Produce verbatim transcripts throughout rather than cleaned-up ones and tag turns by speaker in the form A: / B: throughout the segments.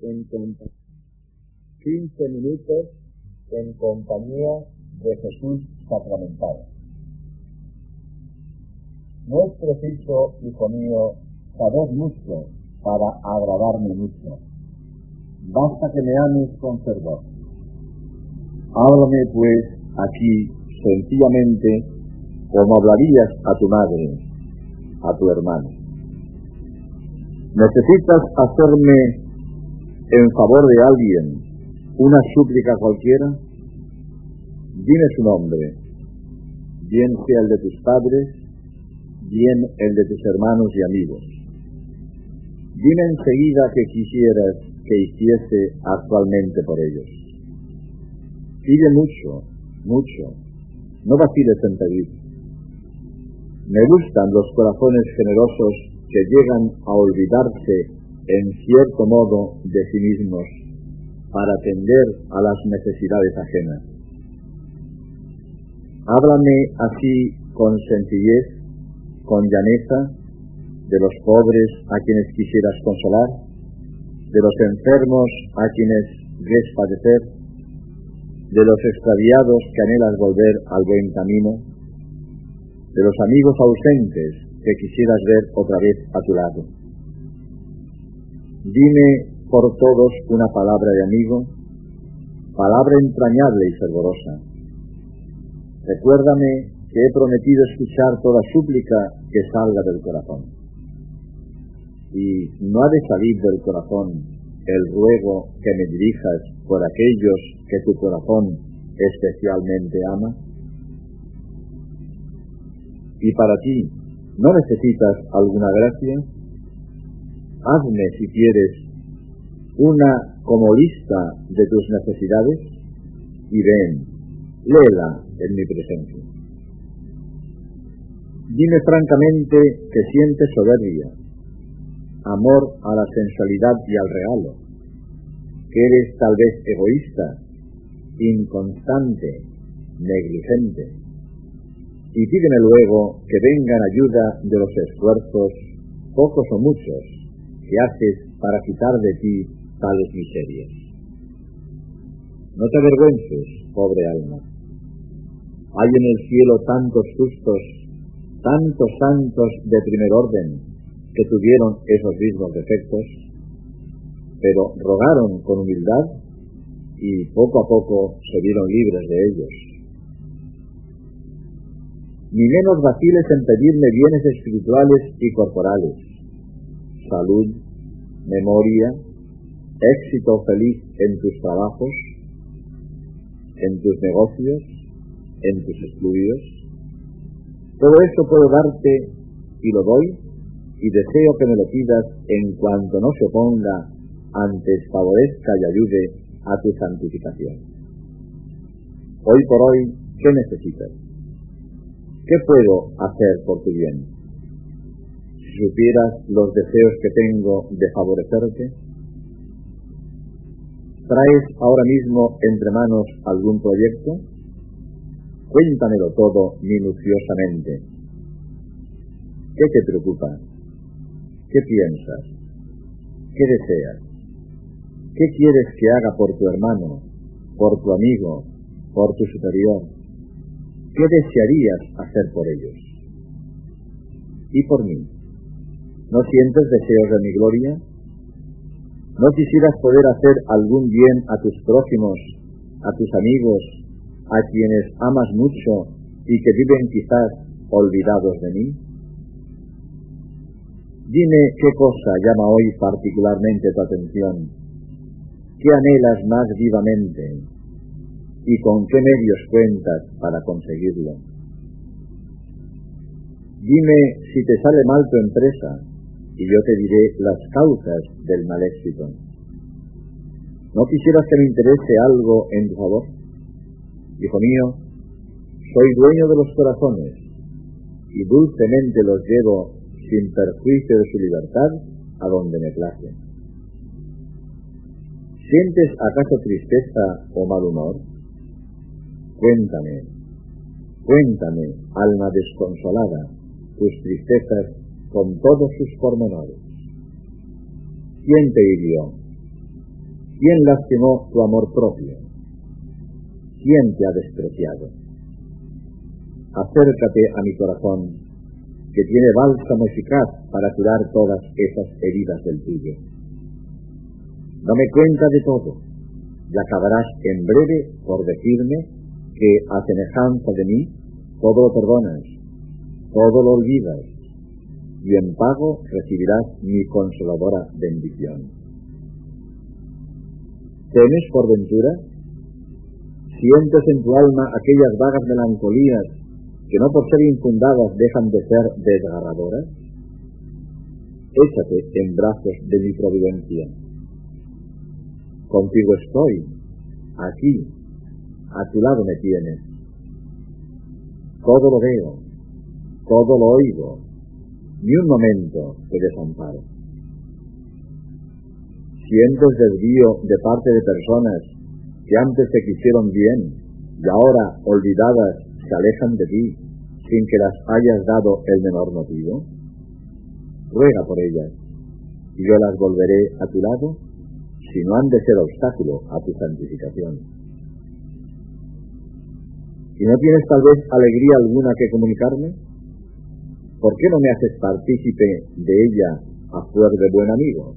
A: en compañía, quince minutos en compañía de Jesús sacramentado. No es preciso, hijo mío, saber mucho para agradarme mucho. Basta que me ames con fervor. Háblame pues aquí sencillamente como hablarías a tu madre, a tu hermano. ¿Necesitas hacerme en favor de alguien una súplica cualquiera? Dime su nombre, bien sea el de tus padres, bien el de tus hermanos y amigos. Dime enseguida que quisieras que hiciese actualmente por ellos. Pide mucho, mucho, no vaciles en pedir. Me gustan los corazones generosos que llegan a olvidarse en cierto modo de sí mismos para atender a las necesidades ajenas. Háblame así con sencillez, con llaneza, de los pobres a quienes quisieras consolar, de los enfermos a quienes ves padecer, de los extraviados que anhelas volver al buen camino, de los amigos ausentes que quisieras ver otra vez a tu lado. Dime por todos una palabra de amigo, palabra entrañable y fervorosa. Recuérdame que he prometido escuchar toda súplica que salga del corazón. Y no ha de salir del corazón el ruego que me dirijas por aquellos que tu corazón especialmente ama. Y para ti, ¿no necesitas alguna gracia? Hazme, si quieres, una como lista de tus necesidades y ven, léela en mi presencia. Dime francamente que sientes soberbia, amor a la sensualidad y al regalo, que eres tal vez egoísta, inconstante, negligente. Y pídeme luego que venga en ayuda de los esfuerzos, pocos o muchos, que haces para quitar de ti tales miserias. No te avergüences, pobre alma. Hay en el cielo tantos justos, tantos santos de primer orden, que tuvieron esos mismos defectos, pero rogaron con humildad y poco a poco se vieron libres de ellos. Ni menos vaciles en pedirme bienes espirituales y corporales, salud, memoria, éxito feliz en tus trabajos, en tus negocios, en tus estudios. Todo esto puedo darte y lo doy, y deseo que me lo pidas en cuanto no se oponga, antes favorezca y ayude a tu santificación. Hoy por hoy, ¿qué necesitas? ¿Qué puedo hacer por tu bien? Si supieras los deseos que tengo de favorecerte. ¿Traes ahora mismo entre manos algún proyecto? Cuéntamelo todo minuciosamente. ¿Qué te preocupa? ¿Qué piensas? ¿Qué deseas? ¿Qué quieres que haga por tu hermano, por tu amigo, por tu superior? ¿Qué desearías hacer por ellos? ¿Y por mí? ¿No sientes deseos de mi gloria? ¿No quisieras poder hacer algún bien a tus prójimos, a tus amigos, a quienes amas mucho y que viven quizás olvidados de mí? Dime qué cosa llama hoy particularmente tu atención, qué anhelas más vivamente y con qué medios cuentas para conseguirlo. Dime si te sale mal tu empresa y yo te diré las causas del mal éxito. ¿No quisieras que me interese algo en tu favor? Hijo mío, soy dueño de los corazones y dulcemente los llevo sin perjuicio de su libertad a donde me place. ¿Sientes acaso tristeza o mal humor? Cuéntame, cuéntame, alma desconsolada, tus tristezas con todos sus pormenores. ¿Quién te hirió? ¿Quién lastimó tu amor propio? ¿Quién te ha despreciado? Acércate a mi corazón, que tiene bálsamo eficaz para curar todas esas heridas del tuyo. Dame cuenta de todo, y acabarás en breve por decirme que, a semejanza de mí, todo lo perdonas, todo lo olvidas, y en pago recibirás mi consoladora bendición. ¿Temes por ventura? ¿Sientes en tu alma aquellas vagas melancolías que no por ser infundadas dejan de ser desgarradoras? Échate en brazos de mi providencia. Contigo estoy, aquí, a tu lado me tienes. Todo lo veo, todo lo oigo, ni un momento te desamparo. Sientes desvío de parte de personas que antes te quisieron bien y ahora, olvidadas, se alejan de ti sin que las hayas dado el menor motivo. Ruega por ellas, y yo las volveré a tu lado, si no han de ser obstáculo a tu santificación. ¿Y no tienes tal vez alegría alguna que comunicarme? ¿Por qué no me haces partícipe de ella a fuer de buen amigo?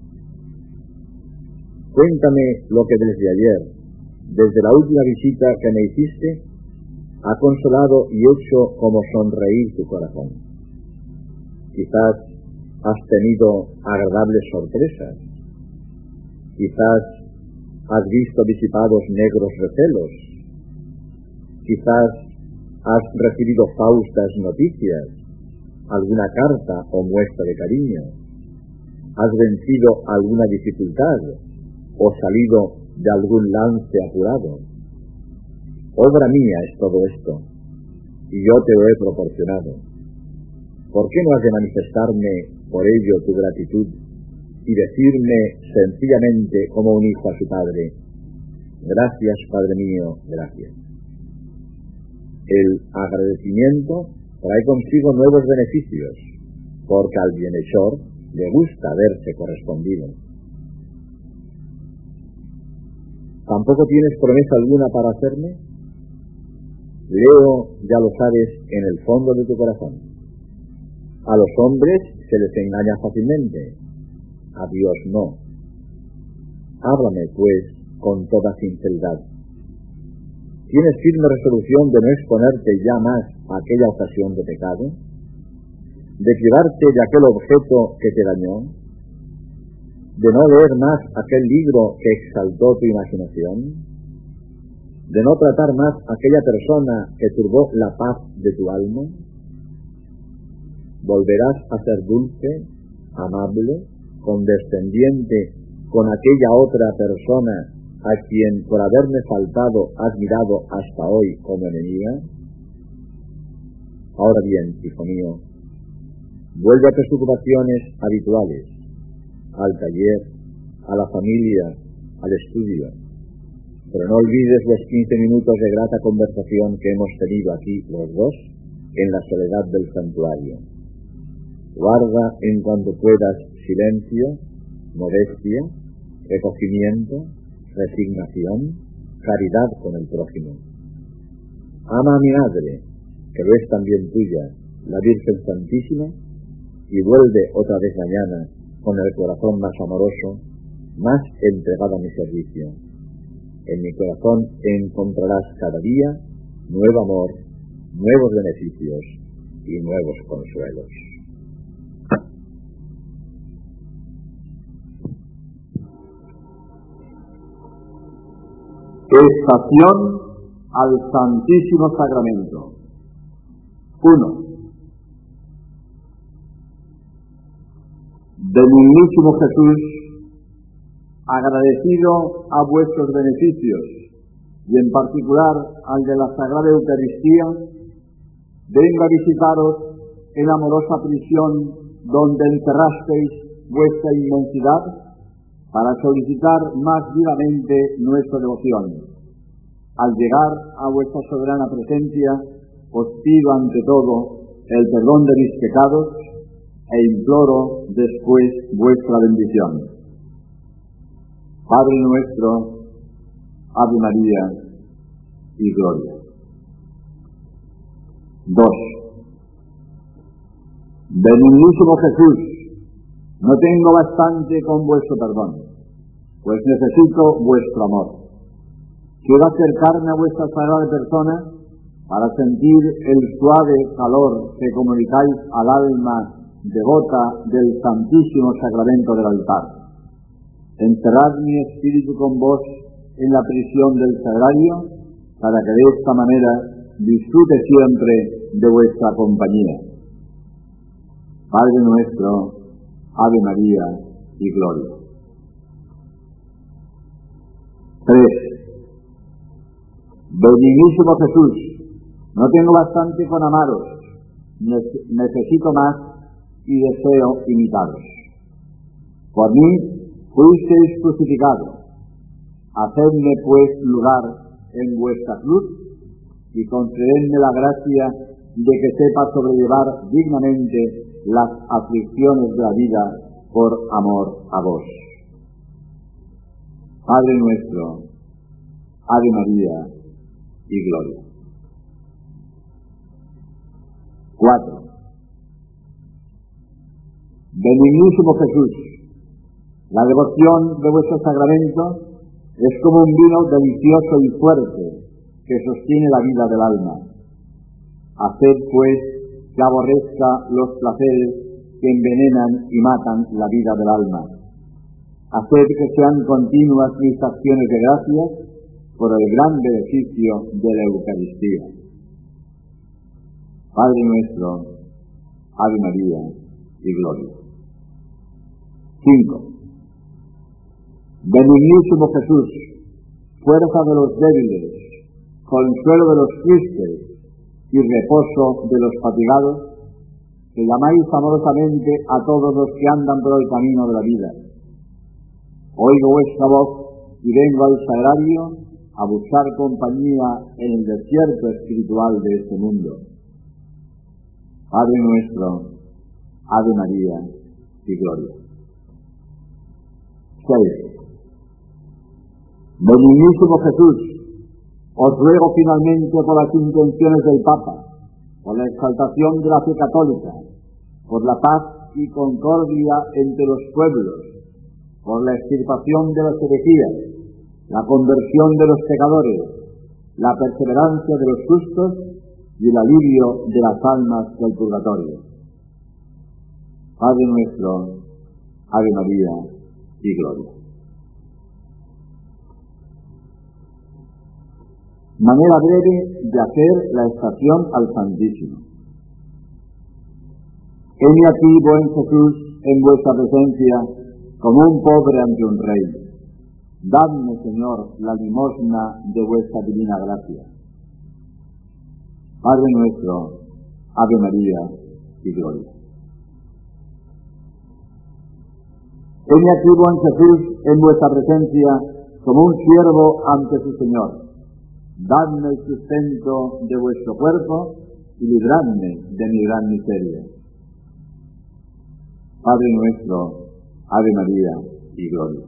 A: Cuéntame lo que desde ayer, desde la última visita que me hiciste, ha consolado y hecho como sonreír tu corazón. Quizás has tenido agradables sorpresas. Quizás has visto disipados negros recelos. Quizás has recibido faustas noticias, alguna carta o muestra de cariño. Has vencido alguna dificultad o salido de algún lance apurado. Obra mía es todo esto, y yo te lo he proporcionado. ¿Por qué no has de manifestarme por ello tu gratitud y decirme sencillamente como un hijo a su padre: gracias, Padre mío, gracias? El agradecimiento trae consigo nuevos beneficios, porque al bienhechor le gusta verse correspondido. ¿Tampoco tienes promesa alguna para hacerme? Leo, ya lo sabes, en el fondo de tu corazón. A los hombres se les engaña fácilmente, a Dios no. Háblame, pues, con toda sinceridad. ¿Tienes firme resolución de no exponerte ya más a aquella ocasión de pecado? ¿De privarte de aquel objeto que te dañó? ¿De no leer más aquel libro que exaltó tu imaginación? ¿De no tratar más aquella persona que turbó la paz de tu alma? ¿Volverás a ser dulce, amable, condescendiente con aquella otra persona a quien por haberme faltado has mirado hasta hoy como enemiga? Ahora bien, hijo mío, vuelve a tus ocupaciones habituales, al taller, a la familia, al estudio, pero no olvides los quince minutos de grata conversación que hemos tenido aquí los dos en la soledad del santuario. Guarda en cuanto puedas silencio, modestia, recogimiento, resignación, caridad con el prójimo. Ama a mi madre, que lo es también tuya, la Virgen Santísima, y vuelve otra vez mañana con el corazón más amoroso, más entregado a mi servicio. En mi corazón encontrarás cada día nuevo amor, nuevos beneficios y nuevos consuelos.
B: Estación al Santísimo Sacramento. uno. Del mismísimo Jesús, agradecido a vuestros beneficios, y en particular al de la Sagrada Eucaristía, vengo a visitaros en amorosa prisión donde encerrasteis vuestra inmensidad, para solicitar más vivamente nuestra devoción. Al llegar a vuestra soberana presencia, os pido ante todo el perdón de mis pecados e imploro después vuestra bendición. Padre nuestro, Ave María y Gloria. dos. Benignísimo Jesús, no tengo bastante con vuestro perdón, pues necesito vuestro amor. Quiero acercarme a vuestra sagrada persona para sentir el suave calor que comunicáis al alma devota del Santísimo Sacramento del altar. Encerrad mi espíritu con vos en la prisión del Sagrario, para que de esta manera disfrute siempre de vuestra compañía. Padre nuestro, Ave María y Gloria. tres. Benignísimo Jesús, no tengo bastante con amaros, necesito más y deseo imitaros. Por mí fuisteis crucificados, hacedme pues lugar en vuestra cruz y concededme la gracia de que sepa sobrellevar dignamente las aflicciones de la vida por amor a vos. Padre nuestro, Ave María y Gloria. cuatro. Benignísimo Jesús, la devoción de vuestro sacramento es como un vino delicioso y fuerte que sostiene la vida del alma. Haced pues que aborrezca los placeres que envenenan y matan la vida del alma. Haced que sean continuas mis acciones de gracias por el gran beneficio de la Eucaristía. Padre nuestro, Ave María y Gloria. cinco. Benignísimo Jesús, fuerza de los débiles, consuelo de los tristes y reposo de los fatigados, que llamáis amorosamente a todos los que andan por el camino de la vida. Oigo vuestra voz y vengo al sagrario a buscar compañía en el desierto espiritual de este mundo. Padre nuestro, Ave María y Gloria. seis. Benignísimo Jesús, os ruego finalmente por las intenciones del Papa, por la exaltación de la fe católica, por la paz y concordia entre los pueblos, por la extirpación de las herejías, la conversión de los pecadores, la perseverancia de los justos y el alivio de las almas del purgatorio. Padre nuestro, Ave María y Gloria. Manera breve de hacer la estación al Santísimo. Heme aquí, buen Jesús, en vuestra presencia, como un pobre ante un rey. Dadme, Señor, la limosna de vuestra divina gracia. Padre nuestro, Ave María y Gloria. Heme aquí, buen Jesús, en vuestra presencia, como un siervo ante su Señor. Dadme el sustento de vuestro cuerpo y libradme de mi gran miseria. Padre nuestro, Ave María y Gloria.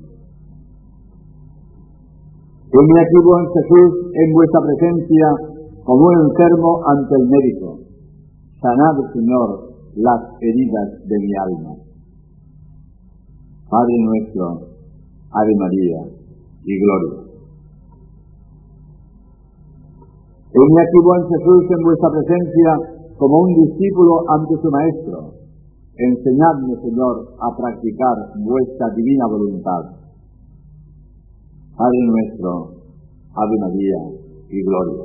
B: Heme aquí, buen Jesús, en vuestra presencia, como un enfermo ante el médico. Sanad, Señor, las heridas de mi alma. Padre nuestro, Ave María y Gloria. Heme aquí, buen Jesús, en vuestra presencia, como un discípulo ante su Maestro. Enseñadme, Señor, a practicar vuestra divina voluntad. Padre nuestro, Ave María y Gloria.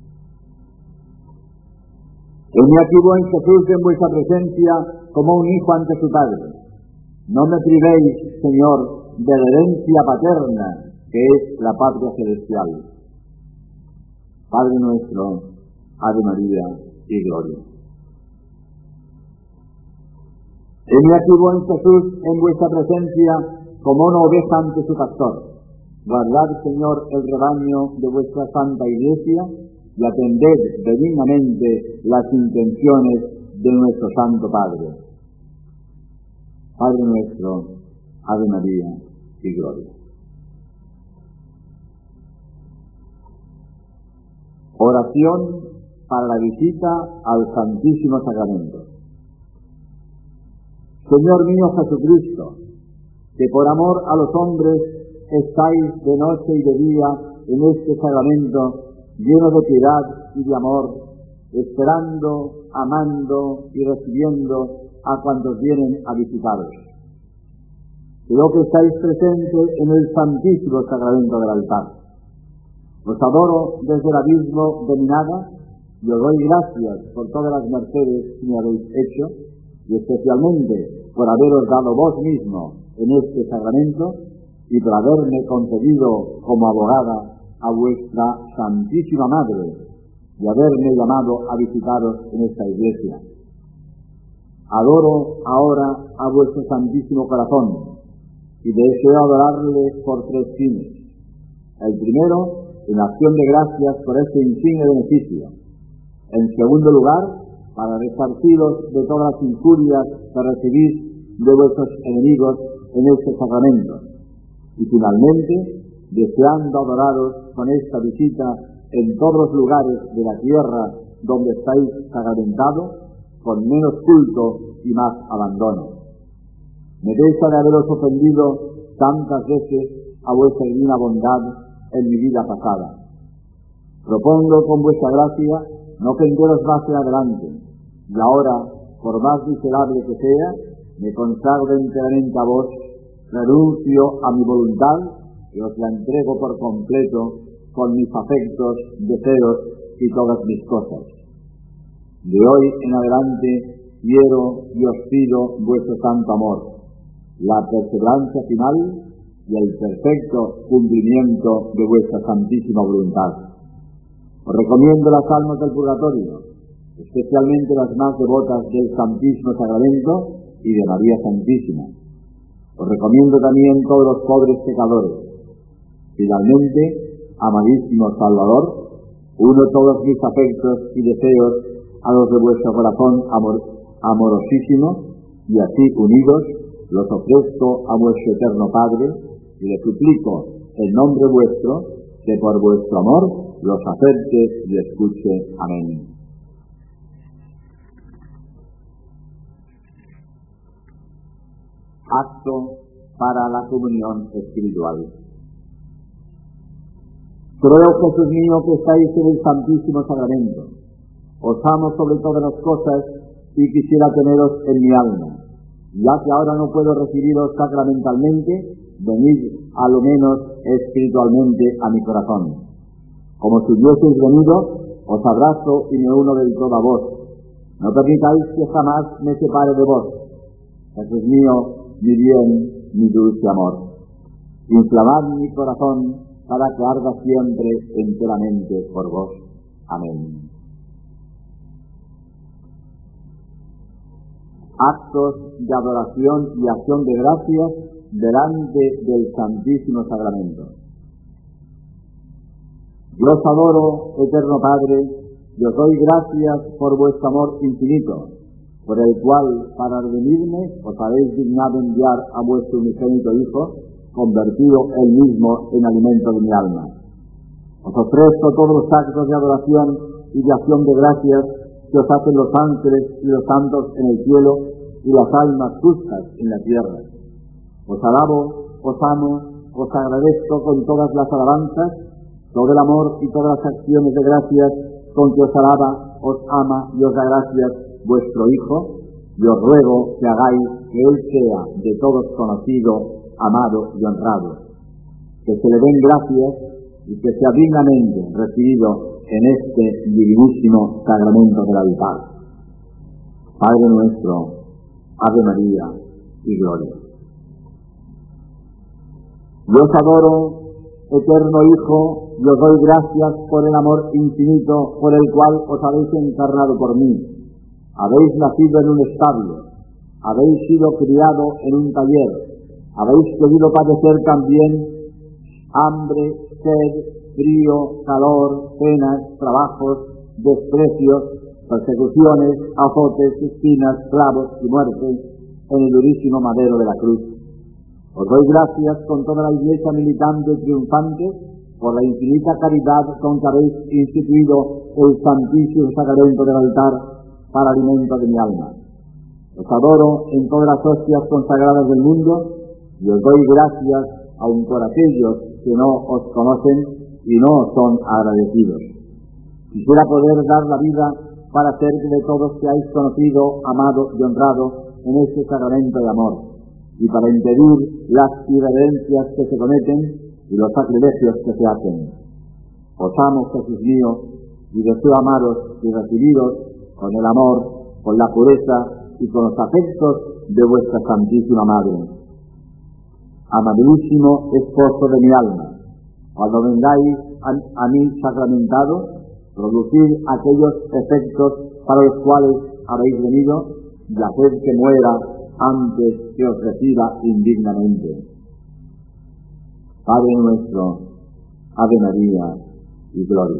B: Heme aquí, buen Jesús, en vuestra presencia, como un hijo ante su Padre. No me privéis, Señor, de la herencia paterna, que es la patria celestial. Padre nuestro, Ave María y Gloria. Heme aquí, buen Jesús, en vuestra presencia, como una oveja ante su pastor. Guardad, Señor, el rebaño de vuestra santa Iglesia y atended benignamente las intenciones de nuestro Santo Padre. Padre nuestro, Ave María y Gloria. Oración para la visita al Santísimo Sacramento. Señor mío Jesucristo, que por amor a los hombres estáis de noche y de día en este sacramento lleno de piedad y de amor, esperando, amando y recibiendo a cuantos vienen a visitaros. Creo que estáis presentes en el Santísimo Sacramento del altar. Os adoro desde el abismo de mi nada y os doy gracias por todas las mercedes que me habéis hecho y especialmente por haberos dado vos mismo en este sacramento y por haberme concedido como abogada a vuestra Santísima Madre y haberme llamado a visitaros en esta iglesia. Adoro ahora a vuestro Santísimo Corazón y deseo adorarle por tres fines. El primero, en acción de gracias por este insigne beneficio. En segundo lugar, para resarciros de todas las injurias que recibís de vuestros enemigos en este sacramento. Y finalmente, deseando adoraros con esta visita en todos los lugares de la tierra donde estáis sacramentados, con menos culto y más abandono. Me deja de haberos ofendido tantas veces a vuestra divina bondad en mi vida pasada. Propongo con vuestra gracia no ofenderos más en adelante, y ahora, por más miserable que sea, me consagro enteramente a vos, renuncio a mi voluntad y os la entrego por completo con mis afectos, deseos y todas mis cosas. De hoy en adelante quiero y os pido vuestro santo amor, la perseverancia final y el perfecto cumplimiento de vuestra santísima voluntad. Os recomiendo las almas del purgatorio, especialmente las más devotas del Santísimo Sacramento y de María Santísima. Os recomiendo también todos los pobres pecadores. Finalmente, amadísimo Salvador, uno todos mis afectos y deseos a los de vuestro corazón amor, amorosísimo, y así unidos los ofrezco a vuestro eterno Padre y le suplico en nombre vuestro que por vuestro amor los acepte y escuche. Amén. Acto para la comunión espiritual. Creo, Jesús mío, que estáis en el Santísimo Sacramento. Os amo sobre todas las cosas y quisiera teneros en mi alma. Ya que ahora no puedo recibiros sacramentalmente, venid a lo menos espiritualmente a mi corazón. Como si hubieseis venido, os abrazo y me uno del todo a vos. No permitáis que jamás me separe de vos. Jesús mío, mi bien, mi dulce amor. Inflamad mi corazón para que arda siempre enteramente por vos. Amén. Actos de adoración y acción de gracias delante del Santísimo Sacramento. Yo os adoro, eterno Padre, y os doy gracias por vuestro amor infinito, por el cual, para redimirme, os habéis dignado enviar a vuestro unigénito Hijo, convertido él mismo en alimento de mi alma. Os ofrezco todos los actos de adoración y de acción de gracias que os hacen los ángeles y los santos en el cielo y las almas justas en la tierra. Os alabo, os amo, os agradezco con todas las alabanzas, todo el amor y todas las acciones de gracias con que os alaba, os ama y os da gracias vuestro Hijo, y os ruego que hagáis que Él sea de todos conocido, amado y honrado, que se le den gracias y que sea dignamente recibido en este divinísimo sacramento del altar. Padre nuestro, Ave María y Gloria. Yo os adoro, eterno Hijo, y os doy gracias por el amor infinito por el cual os habéis encarnado por mí. Habéis nacido en un establo, habéis sido criado en un taller, habéis querido padecer también hambre, sed, frío, calor, penas, trabajos, desprecios, persecuciones, azotes, espinas, clavos y muerte en el durísimo madero de la cruz. Os doy gracias con toda la iglesia militante y triunfante por la infinita caridad con que habéis instituido el santísimo sacramento del altar para alimento de mi alma. Os adoro en todas las hostias consagradas del mundo y os doy gracias aun por aquellos que no os conocen y no son agradecidos. Quisiera poder dar la vida para hacer que de todos seáis conocido, amado y honrado en este sacramento de amor, y para impedir las irreverencias que se cometen y los sacrilegios que se hacen. Os amo, Jesús mío, y deseo amaros y recibiros con el amor, con la pureza y con los afectos de vuestra Santísima Madre. Amabilísimo esposo de mi alma, cuando vengáis a, a mí sacramentado, producid aquellos efectos para los cuales habéis venido y haced que muera antes que os reciba indignamente. Padre nuestro, Ave María y Gloria.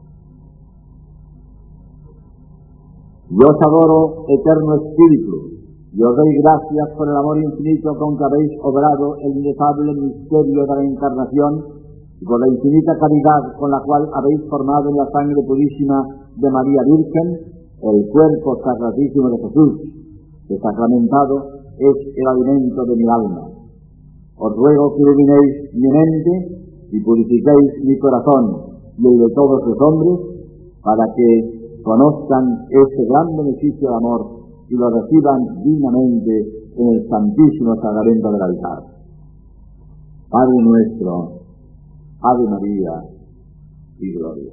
B: Yo os adoro, eterno Espíritu, y os doy gracias por el amor infinito con que habéis obrado el inefable misterio de la Encarnación y por la infinita caridad con la cual habéis formado en la sangre purísima de María Virgen el cuerpo sacratísimo de Jesús, que sacramentado es el alimento de mi alma. Os ruego que iluminéis mi mente y purifiquéis mi corazón y el de todos los hombres, para que conozcan este gran beneficio de amor y lo reciban dignamente en el santísimo sacramento del altar. Padre nuestro, Ave María y Gloria.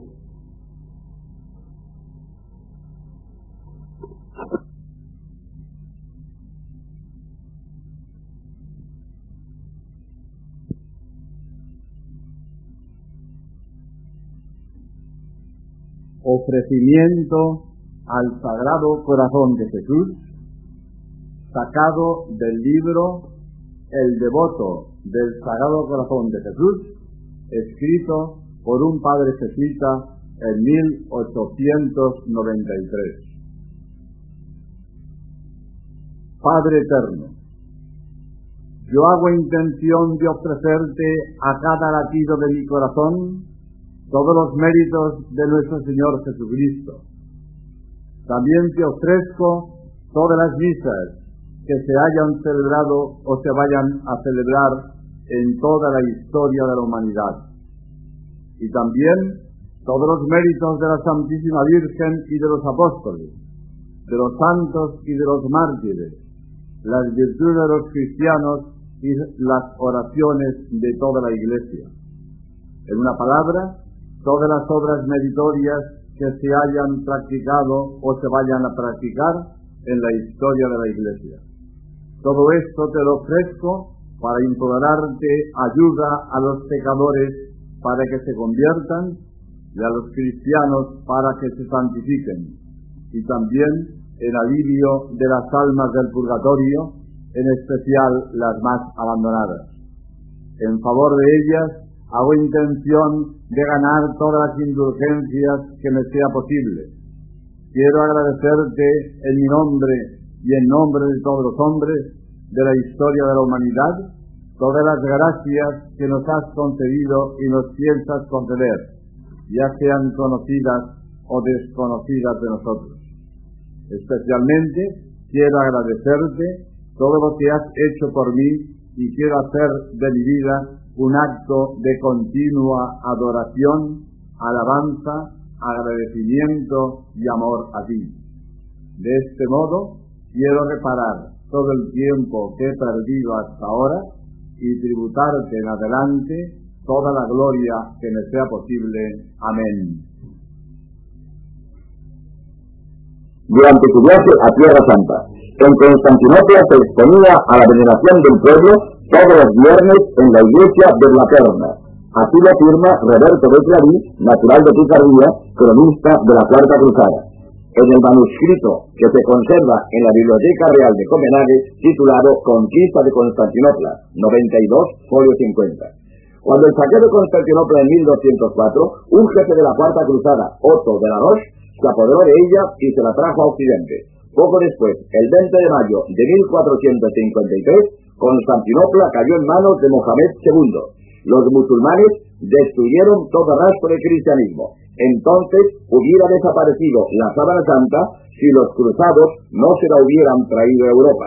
A: Ofrecimiento al Sagrado Corazón de Jesús, sacado del libro El Devoto del Sagrado Corazón de Jesús, escrito por un padre jesuita en mil ochocientos noventa y tres. Padre eterno, yo hago intención de ofrecerte a cada latido de mi corazón todos los méritos de nuestro Señor Jesucristo. También te ofrezco todas las misas que se hayan celebrado o se vayan a celebrar en toda la historia de la humanidad. Y también todos los méritos de la Santísima Virgen y de los apóstoles, de los santos y de los mártires, las virtudes de los cristianos y las oraciones de toda la Iglesia. En una palabra, todas las obras meritorias que se hayan practicado o se vayan a practicar en la historia de la Iglesia. Todo esto te lo ofrezco para implorarte ayuda a los pecadores para que se conviertan y a los cristianos para que se santifiquen, y también en alivio de las almas del purgatorio, en especial las más abandonadas. En favor de ellas hago intención de ganar todas las indulgencias que me sea posible. Quiero agradecerte en mi nombre y en nombre de todos los hombres de la historia de la humanidad todas las gracias que nos has concedido y nos piensas conceder, ya sean conocidas o desconocidas de nosotros. Especialmente quiero agradecerte todo lo que has hecho por mí y quiero hacer de mi vida un acto de continua adoración, alabanza, agradecimiento y amor a ti. De este modo, quiero reparar todo el tiempo que he perdido hasta ahora y tributarte en adelante toda la gloria que me sea posible. Amén.
C: Durante su viaje a Tierra Santa, en Constantinopla se exponía a la veneración del pueblo todos los viernes en la iglesia de la Perna. Así lo afirma Roberto de Clarí, natural de Picardía, cronista de la Cuarta Cruzada, en el manuscrito que se conserva en la Biblioteca Real de Copenhague, titulado Conquista de Constantinopla, noventa y dos, folio cincuenta. Cuando el saqueo de Constantinopla en mil doscientos cuatro, un jefe de la Cuarta Cruzada, Otto de la Roche, se apoderó de ella y se la trajo a Occidente. Poco después, el veinte de mayo de mil cuatrocientos cincuenta y tres, Constantinopla cayó en manos de Mohamed segundo. Los musulmanes destruyeron todo rastro de cristianismo. Entonces hubiera desaparecido la sábana santa si los cruzados no se la hubieran traído a Europa.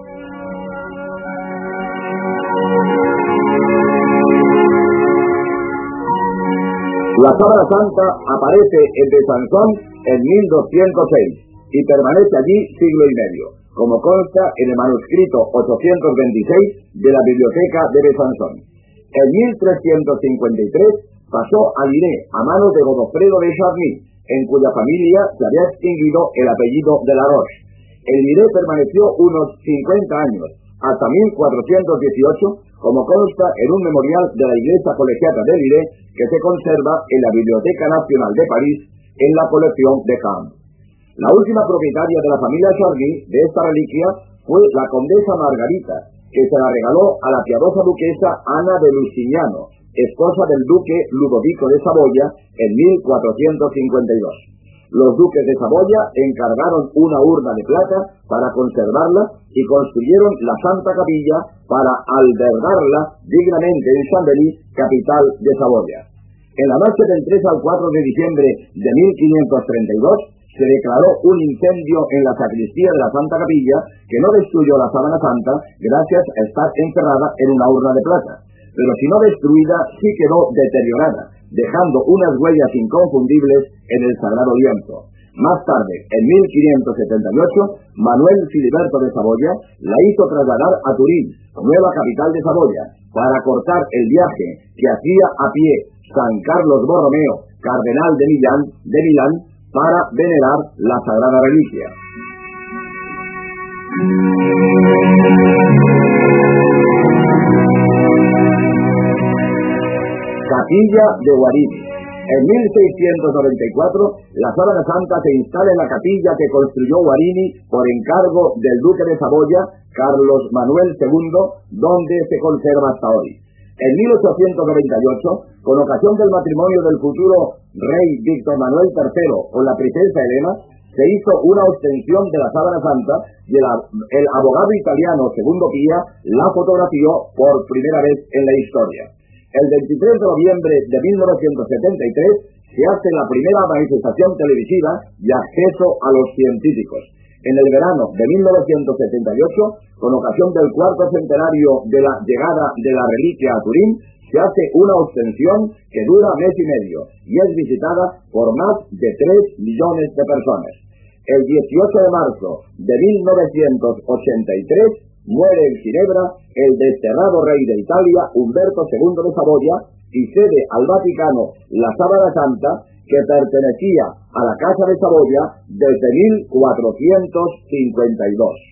C: La sábana santa aparece en Besançon en mil doscientos seis y permanece allí siglo y medio, como consta en el manuscrito ochocientos veintiséis de la Biblioteca de Besançon. En mil trescientos cincuenta y tres pasó a Liré a manos de Godofredo de Charny, en cuya familia se había extinguido el apellido de La Roche. En Liré permaneció unos cincuenta años, hasta mil cuatrocientos dieciocho, como consta en un memorial de la Iglesia Colegiata de Liré que se conserva en la Biblioteca Nacional de París en la colección de Caen. La última propietaria de la familia Charny de esta reliquia fue la condesa Margarita, que se la regaló a la piadosa duquesa Ana de Lusignano, esposa del duque Ludovico de Saboya, en mil cuatrocientos cincuenta y dos. Los duques de Saboya encargaron una urna de plata para conservarla y construyeron la Santa Capilla para albergarla dignamente en Chambéry, capital de Saboya. En la noche del tres al cuatro de diciembre de mil quinientos treinta y dos se declaró un incendio en la sacristía de la Santa Capilla que no destruyó la sábana santa gracias a estar encerrada en una urna de plata, pero si no destruida sí quedó deteriorada, dejando unas huellas inconfundibles en el sagrado lienzo. Más tarde, en mil quinientos setenta y ocho, Manuel Filiberto de Saboya la hizo trasladar a Turín, nueva capital de Saboya, para cortar el viaje que hacía a pie San Carlos Borromeo, cardenal de Milán, de Milán, para venerar la sagrada reliquia. Capilla de Guarini. En mil seiscientos noventa y cuatro, la sábana santa se instala en la capilla que construyó Guarini por encargo del duque de Saboya, Carlos Manuel segundo, donde se conserva hasta hoy. En mil ochocientos noventa y ocho, con ocasión del matrimonio del futuro rey Víctor Manuel tercero con la princesa Elena, se hizo una ostensión de la sábana santa y el, el abogado italiano Segundo Pía la fotografió por primera vez en la historia. El veintitrés de noviembre de mil novecientos setenta y tres se hace la primera manifestación televisiva y acceso a los científicos. En el verano de mil novecientos setenta y ocho, con ocasión del cuarto centenario de la llegada de la reliquia a Turín, se hace una ostensión que dura mes y medio y es visitada por más de tres millones de personas. El dieciocho de marzo de mil novecientos ochenta y tres muere en Ginebra el desterrado rey de Italia, Humberto segundo de Saboya, y cede al Vaticano la sábana santa que pertenecía a la Casa de Saboya desde mil cuatrocientos cincuenta y dos.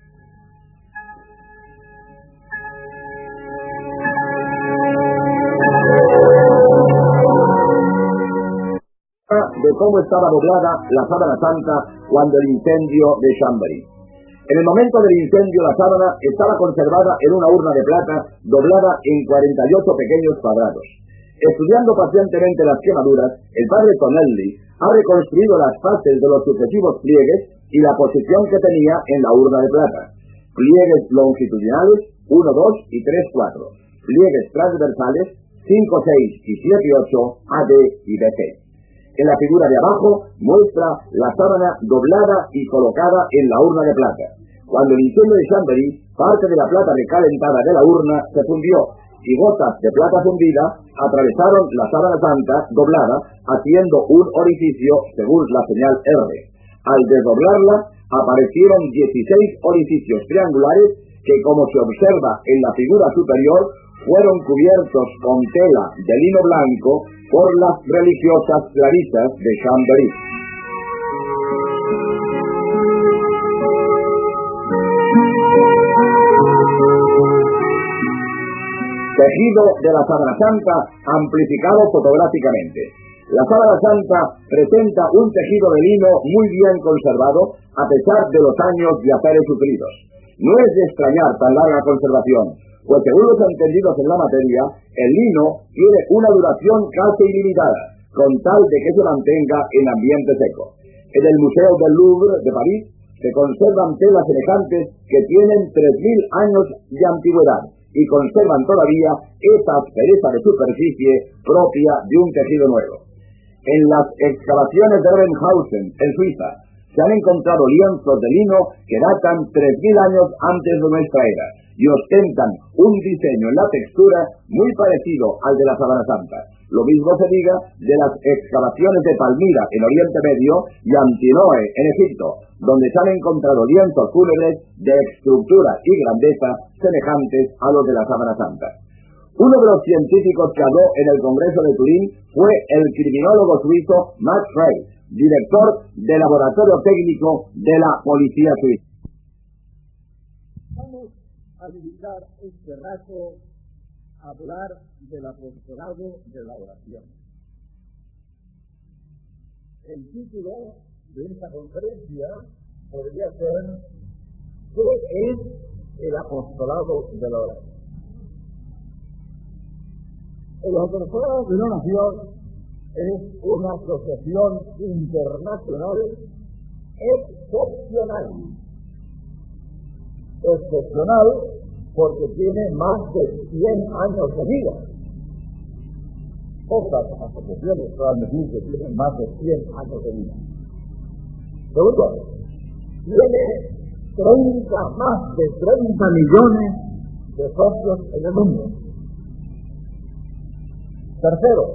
C: De cómo estaba doblada la sábana santa cuando el incendio de Chambéry. En el momento del incendio la sábana estaba conservada en una urna de plata doblada en cuarenta y ocho pequeños cuadrados. Estudiando pacientemente las quemaduras, el padre Tonelli ha reconstruido las fases de los sucesivos pliegues y la posición que tenía en la urna de plata. Pliegues longitudinales uno, dos y tres, cuatro. Pliegues transversales cinco, seis y siete y ocho, A, D y B, C. En la figura de abajo muestra la sábana doblada y colocada en la urna de plata. Cuando el incendio de Chambéry, parte de la plata recalentada de la urna se fundió y gotas de plata fundida atravesaron la sábana santa doblada, haciendo un orificio según la señal R. Al desdoblarla, aparecieron dieciséis orificios triangulares que, como se observa en la figura superior, fueron cubiertos con tela de lino blanco por las religiosas clarisas de Chambéry. Tejido de la sábana santa amplificado fotográficamente. La sábana santa presenta un tejido de lino muy bien conservado a pesar de los años y azares sufridos. No es de extrañar tan larga conservación, pues según los entendidos en la materia, el lino tiene una duración casi ilimitada, con tal de que se mantenga en ambiente seco. En el Museo del Louvre de París se conservan telas semejantes que tienen tres mil años de antigüedad y conservan todavía esa aspereza de superficie propia de un tejido nuevo. En las excavaciones de Rebenhausen, en Suiza, se han encontrado lienzos de lino que datan tres mil años antes de nuestra era y ostentan un diseño en la textura muy parecido al de la Sábana Santa. Lo mismo se diga de las excavaciones de Palmira en Oriente Medio y Antinoe en Egipto, donde se han encontrado lienzos fúnebres de estructura y grandeza semejantes a los de la Sábana Santa. Uno de los científicos que habló en el Congreso de Turín fue el criminólogo suizo Max Frey, director del laboratorio técnico de la policía suiza.
D: Vamos a dedicar este rato a hablar del apostolado de la oración. El título de esta conferencia podría ser ¿qué es el apostolado de la oración? El apostolado de la oración es una asociación internacional excepcional. Excepcional porque tiene más de cien años de vida. Pocas asociaciones pueden decir que tienen más de cien años de vida. Segundo, tiene treinta, más de treinta millones de socios en el mundo. Tercero,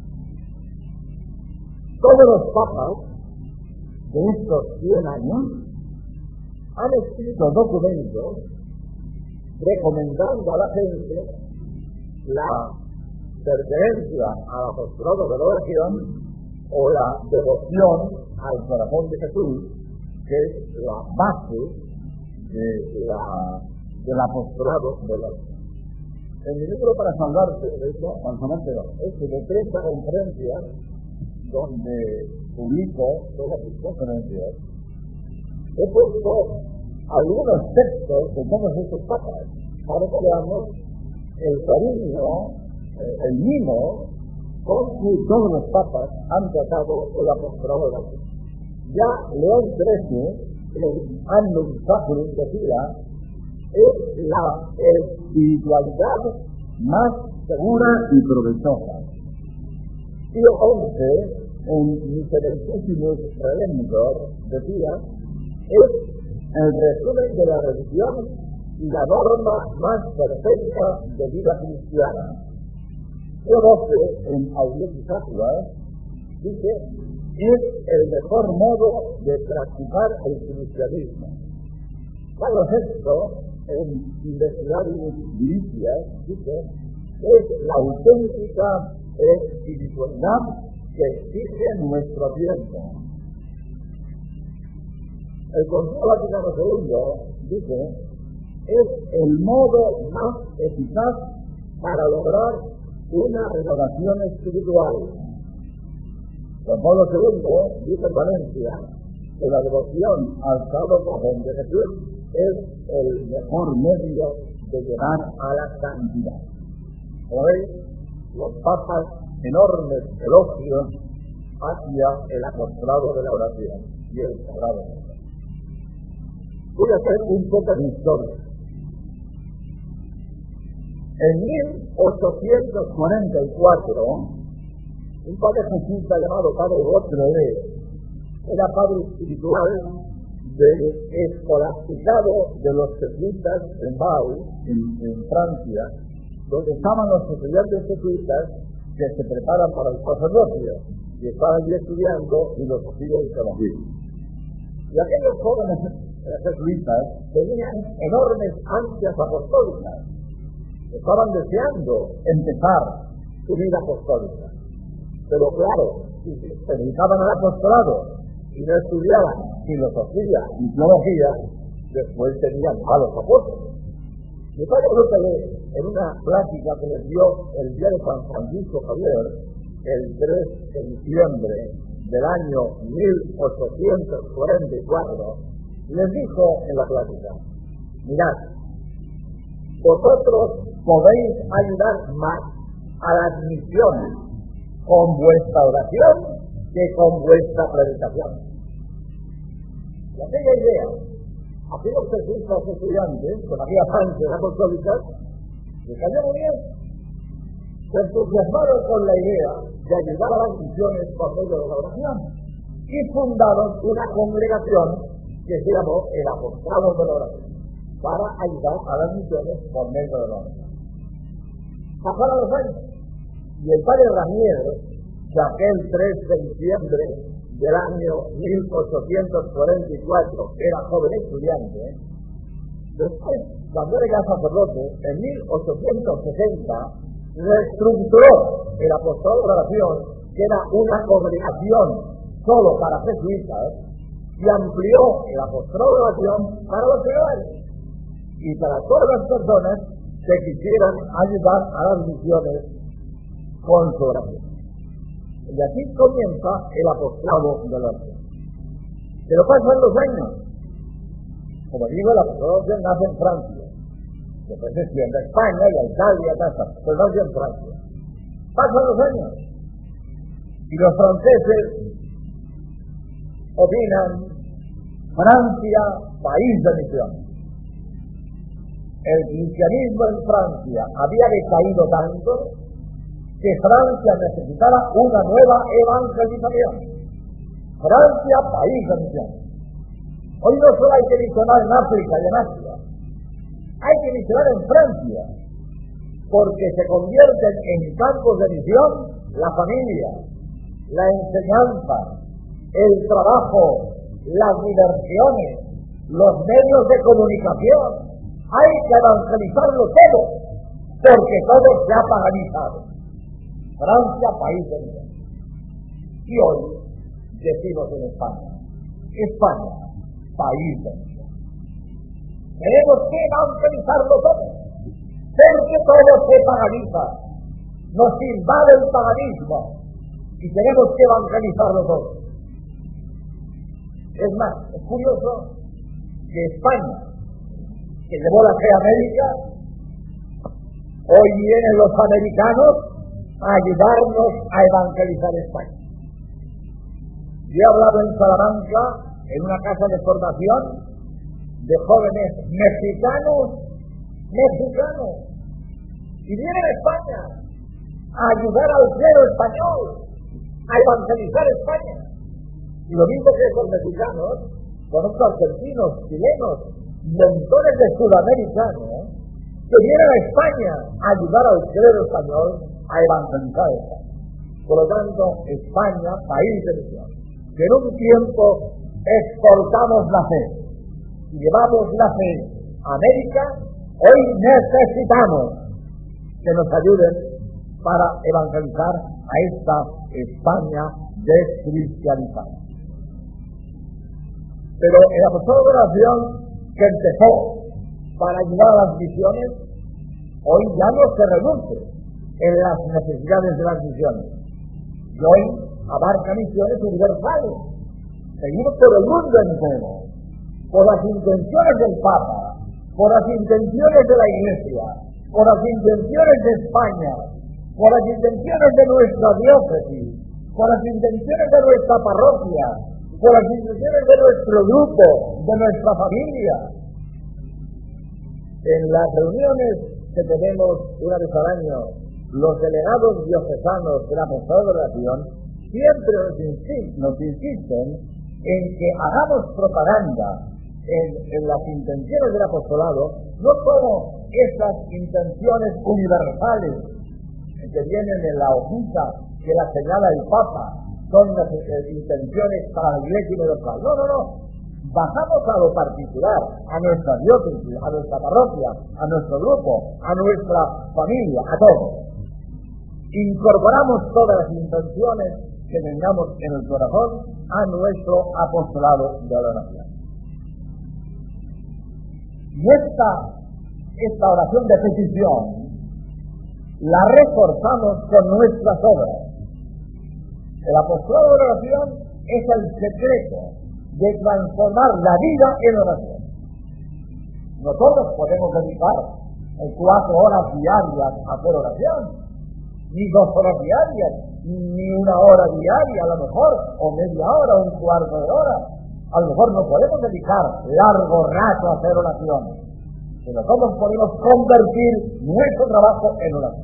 D: todos los papas de estos cien años han escrito documentos recomendando a la gente la pertenencia al apostolado de la oración o la devoción al corazón de Jesús, que es la base de la, del apostolado de la oración. En mi libro Para Salvarse, de hecho, este de treinta conferencias, donde publico todas sus conferencias, he puesto algunos textos de todos estos papas para que veamos el cariño, el mimo con que todos los papas han tratado el apostolado de la oración. Ya León trece, el Annus Sacrum decía, es la espiritualidad más segura y provechosa. Pío once, en Miserentissimus Redemptor, decía, es el resumen de la religión y la norma más perfecta de vida cristiana. Pío doce, en Aulietis Aquila, dice, es el mejor modo de practicar el cristianismo. Pablo sexto, en Investigationes Militias, dice, es la auténtica espiritualidad que exige nuestro tiempo. El Concilio Vaticano segundo dice, es el modo más eficaz para lograr una renovación espiritual. Juan Pablo segundo dice en Valencia que la devoción al Santo Corazón de Jesús es el mejor medio de llegar a la santidad. Como veis, los papas enormes elogios hacia el apostolado de la oración y el sagrado. Voy a hacer un poco de historia. En mil ochocientos cuarenta y cuatro, un padre jesuita llamado Padre Godfrey era padre espiritual del escolasticado de los jesuitas en Bau, en, en Francia, donde estaban los estudiantes jesuitas que se preparan para el sacerdocio y estaban allí estudiando filosofía y teología. Y aquellos jóvenes jesuitas tenían enormes ansias apostólicas, estaban deseando empezar su vida apostólica. Pero claro, si se dedicaban al apostolado y no estudiaban filosofía y teología, después tenían malos apóstoles. Mi padre López, en una plática que les dio el día de San Francisco Javier, el tres de diciembre del año mil ochocientos cuarenta y cuatro, les dijo en la plática, mirad, vosotros podéis ayudar más a las misiones con vuestra oración que con vuestra predicación. Y aquella idea, aquellos jesuitas estudiantes, con aquellas ansias apostólicas, Le cayó muy bien. Se entusiasmaron con la idea de ayudar a las misiones por medio de la oración y fundaron una congregación que se llamó el Apostolado de la Oración para ayudar a las misiones por medio de la oración. Pasaron los años y el padre Raniero, que aquel tres de diciembre del año mil ochocientos cuarenta y cuatro era joven estudiante, después, cuando era ya sacerdote, en mil ochocientos sesenta reestructuró el Apostolado de la Oración, que era una congregación solo para jesuitas, y amplió el Apostolado de la Oración para los ciudadanos y para todas las personas que quisieran ayudar a las misiones con su oración. Y así comienza el Apostolado de la Oración. Pero pasan los años. Como digo, el Apostolado de la Oración nace en Francia. Después se extiende a España y a Italia, casa, pero nace en Francia. Pasan los años. Y los franceses opinan: Francia, país de misión. El cristianismo en Francia había decaído tanto que Francia necesitaba una nueva evangelización. Francia, país de misión. Hoy no solo hay que misionar en África y en Asia, hay que misionar en Francia, porque se convierten en campos de misión la familia, la enseñanza, el trabajo, las diversiones, los medios de comunicación. Hay que evangelizarlo todo, porque todo se ha paganizado. Francia, país de misión. Y hoy decimos en España: España, país de misión. Tenemos que evangelizarlo todo, porque todo se paganiza. Nos invade el paganismo y tenemos que evangelizarlo todo. Es más, es curioso que España, que llevó la fe a América, hoy vienen los americanos a ayudarnos a evangelizar España. Yo he hablado en Salamanca, en una casa de formación, de jóvenes mexicanos, mexicanos, y vienen a España a ayudar al clero español, a evangelizar España. Y lo mismo que esos mexicanos, conozco argentinos, chilenos, montones de sudamericanos que vienen a España a ayudar al clero español a evangelizar España. Por lo tanto, España, país de misión, que en un tiempo exportamos la fe y llevamos la fe a América, hoy necesitamos que nos ayuden para evangelizar a esta España descristianizada. Pero el Apostolado de la Oración, que empezó para ayudar a las misiones, hoy ya no se reduce en las necesidades de las misiones. Y hoy abarca misiones universales. Seguimos por el mundo entero, por las intenciones del Papa, por las intenciones de la Iglesia, por las intenciones de España, por las intenciones de nuestra diócesis, por las intenciones de nuestra parroquia, por las intenciones de nuestro grupo, de nuestra familia. En las reuniones que tenemos una vez al año, los delegados diocesanos de la Apostolado de la Oración siempre nos insisten, nos insisten en que hagamos propaganda en, en las intenciones del apostolado, no solo esas intenciones universales que vienen en la hojita que la señala el Papa, son las eh, intenciones para la Iglesia universal. No, no, no. Bajamos a lo particular, a nuestra diócesis, a nuestra parroquia, a nuestro grupo, a nuestra familia, a todos. Incorporamos todas las intenciones que tengamos en el corazón a nuestro apostolado de oración. Y esta, esta oración de petición la reforzamos con nuestras obras. El apostolado de oración es el secreto de transformar la vida en oración. Nosotros podemos dedicar cuatro horas diarias a hacer oración, ni dos horas diarias, ni una hora diaria a lo mejor, o media hora, o un cuarto de hora. A lo mejor no podemos dedicar largo rato a hacer oración, que nosotros podemos convertir nuestro trabajo en oración.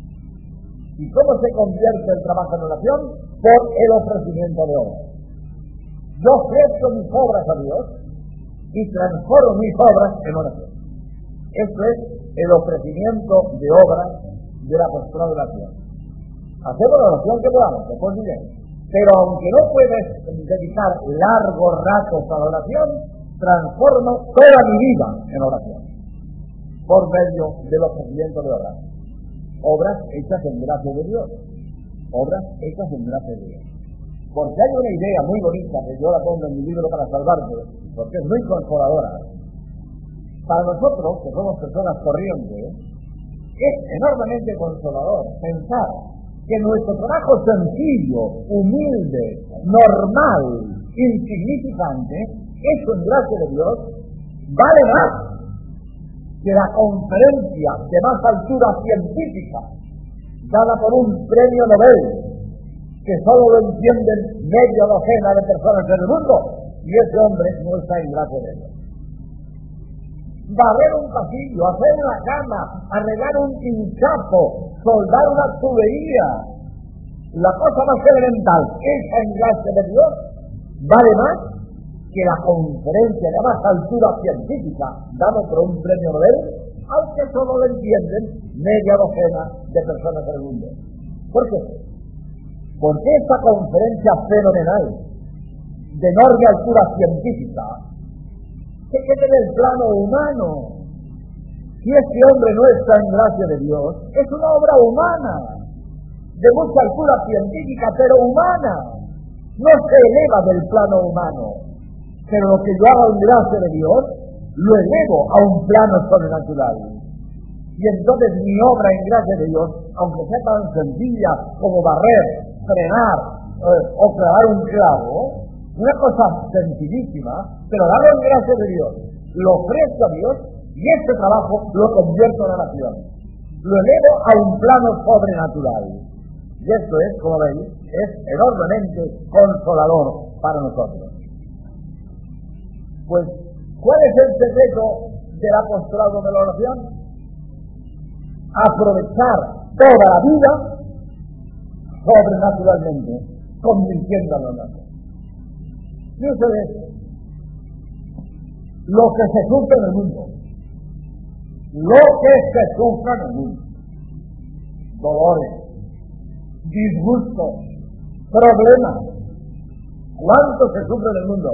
D: ¿Y cómo se convierte el trabajo en oración? Por el ofrecimiento de obras. Yo ofrezco mis obras a Dios y transformo mis obras en oración. Esto es el ofrecimiento de obras del apostolado de la oración. Hacemos la oración que podamos, después diré. Pero aunque no puedes dedicar largos ratos a la oración, transformo toda mi vida en oración por medio del ofrecimiento de obras. Obras hechas en gracia de Dios. Obras hechas en gracia de Dios. Porque hay una idea muy bonita que yo la pongo en mi libro para salvarte, porque es muy consoladora. Para nosotros, que somos personas corrientes, es enormemente consolador pensar que nuestro trabajo sencillo, humilde, normal, insignificante, hecho en gracia de Dios, vale más que la conferencia de más altura científica dada por un premio Nobel que solo lo entienden media docena de personas en el mundo, y ese hombre no está en gracia de Dios. Barrer un pasillo, hacer una cama, arreglar un hinchazo, soldar una tubería, la cosa más elemental, esa en gracia de Dios, vale más que la conferencia de más altura científica dada por un premio Nobel, aunque solo lo entienden media docena de personas en el mundo. ¿Por qué? Porque esta conferencia fenomenal de enorme altura científica que queda en el plano humano. Si este hombre no está en gracia de Dios, es una obra humana, de mucha altura científica, pero humana. No se eleva del plano humano, pero lo que yo hago en gracia de Dios, lo elevo a un plano sobrenatural. Y entonces mi obra en gracia de Dios, aunque sea tan sencilla como barrer, frenar eh, o clavar un clavo, una cosa sencillísima, pero darlo en gracia de Dios, lo ofrezco a Dios y este trabajo lo convierto en oración. Lo elevo a un plano sobrenatural. Y esto es, como veis, es enormemente consolador para nosotros. Pues, ¿cuál es el secreto del apostolado de la oración? Aprovechar toda la vida sobrenaturalmente, convirtiéndolo en oración. Y eso es lo que se sufre en el mundo. Lo que se sufre en el mundo. Dolores, disgustos, problemas. ¿Cuánto se sufre en el mundo?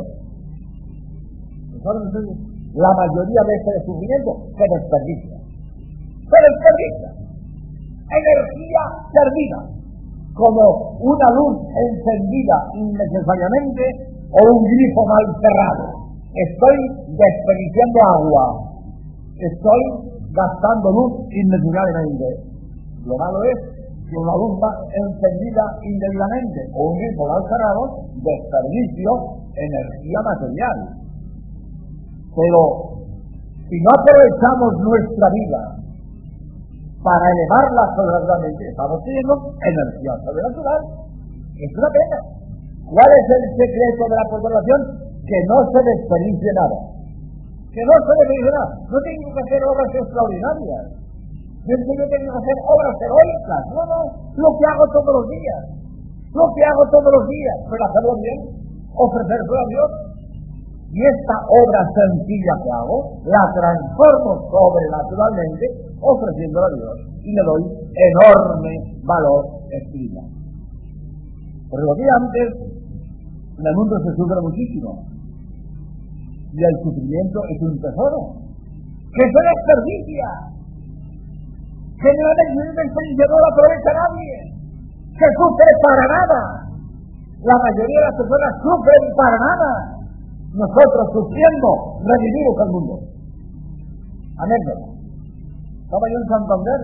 D: La mayoría de este sufrimiento se desperdicia. Se desperdicia. Energía perdida. Como una luz encendida innecesariamente o un grifo mal cerrado. Estoy desperdiciando agua. Estoy gastando luz innecesariamente. Lo malo es que una luz encendida indebidamente o un grifo mal cerrado, desperdicio energía material. Pero si no aprovechamos nuestra vida para elevarla sobrenaturalmente, estamos teniendo energía sobrenatural. Es una pena. ¿Cuál es el secreto de la conservación? Que no se desperdicie nada. Que no se desperdicie nada. No tengo que hacer obras extraordinarias. Yo tengo que hacer obras heroicas. No, no. Lo que hago todos los días. Lo que hago todos los días. Pero hacerlo bien. Ofrecerlo a Dios. Y esta obra sencilla que hago, la transformo sobrenaturalmente, ofreciéndola a Dios. Y le doy enorme valor espiritual. Porque lo que antes, en el mundo se sufre muchísimo. Y el sufrimiento es un tesoro. Que se desperdicia. Generalmente el desperdicio no lo aprovecha nadie. Se sufre para nada. La mayoría de las personas sufren para nada. Nosotros sufriendo revivimos al mundo. Anécdota. Estaba yo en Santander.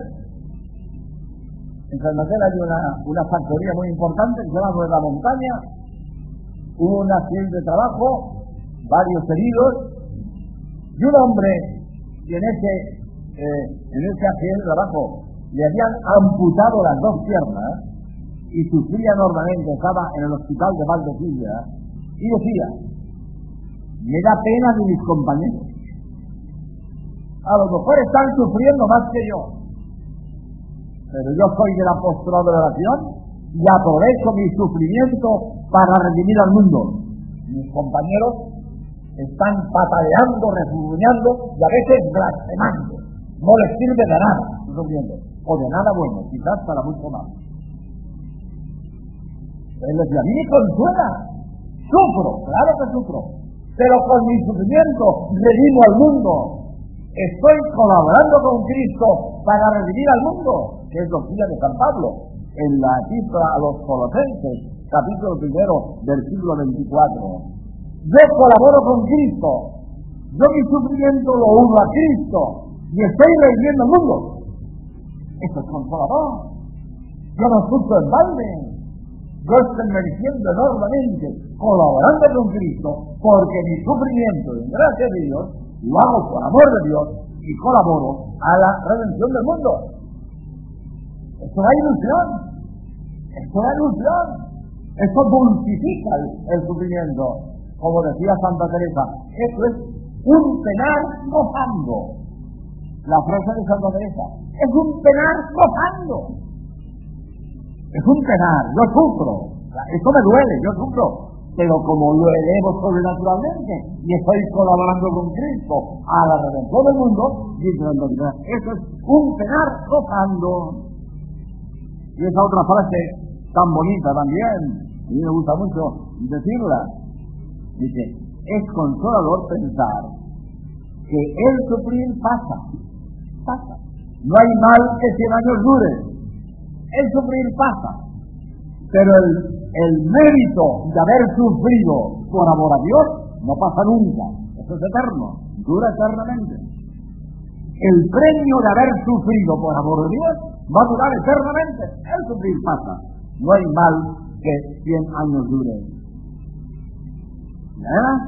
D: En Santander hay una, una factoría muy importante que se llama Nueva Montaña. Hubo un accidente de trabajo, varios heridos, y un hombre que en ese, eh, en ese accidente de trabajo le habían amputado las dos piernas y sufría enormemente, estaba en el hospital de Valdecilla, y decía: me da pena de mis compañeros. A lo mejor están sufriendo más que yo, pero yo soy del apostolado de oración y aprovecho mi sufrimiento para redimir al mundo. Mis compañeros están pataleando, refunfuñando y a veces blasfemando. No les sirve de nada, sufriendo, o de nada bueno, quizás para mucho más. Él decía, a mí me consuela, sufro, claro que sufro, pero con mi sufrimiento redimo al mundo. Estoy colaborando con Cristo para redimir al mundo, que es doctrina de San Pablo, en la epístola a los Colosenses, capítulo primero, versículo veinticuatro. Yo colaboro con Cristo, yo mi sufrimiento lo uno a Cristo, y estoy redimiendo al mundo. Esto es consolador. Yo no sufro en balde. Yo estoy mereciendo enormemente, colaborando con Cristo, porque mi sufrimiento, en gracia de Dios, lo hago por amor de Dios y colaboro a la redención del mundo. Esto da ilusión. Esto da ilusión. Esto dulcifica el, el sufrimiento. Como decía Santa Teresa, esto es un penar gozando. La frase de Santa Teresa, es un penar gozando. Es un penar, yo sufro. Esto me duele, yo sufro. Pero como lo elevo sobrenaturalmente y estoy colaborando con Cristo a la redención del mundo, dice Santa Teresa, eso es un penar gozando. Y esa otra frase tan bonita también, a mí me gusta mucho decirla. Dice, es consolador pensar que el sufrir pasa, pasa. No hay mal que cien años dure. El sufrir pasa. Pero el, el mérito de haber sufrido por amor a Dios no pasa nunca. Eso es eterno, dura eternamente. El premio de haber sufrido por amor de Dios va a durar eternamente. El sufrir pasa. No hay mal que cien años dure. ¿Verdad?